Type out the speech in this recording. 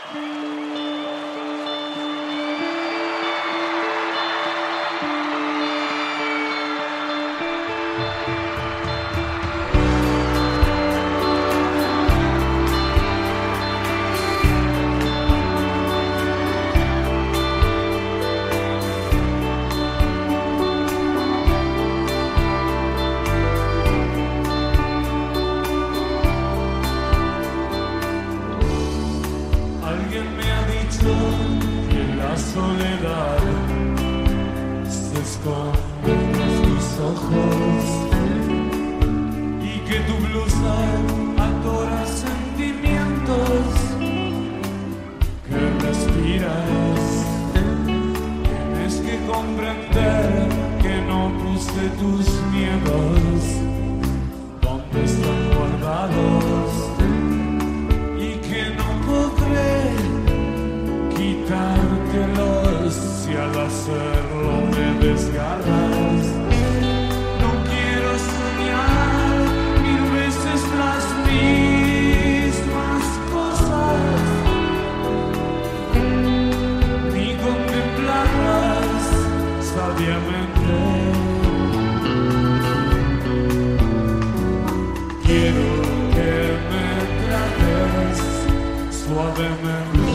Alguien me ha dicho que la soledad se esconde tras tus ojos y que tu blusa atora sentimientos que respiras. Tienes que comprender que no puse tus miedos donde están guardados y que no podré quitártelos si al hacerlo me desgarras. No quiero soñar 1000 veces las mismas cosas, ni contemplarlas sabiamente. Quiero que me trates suavemente.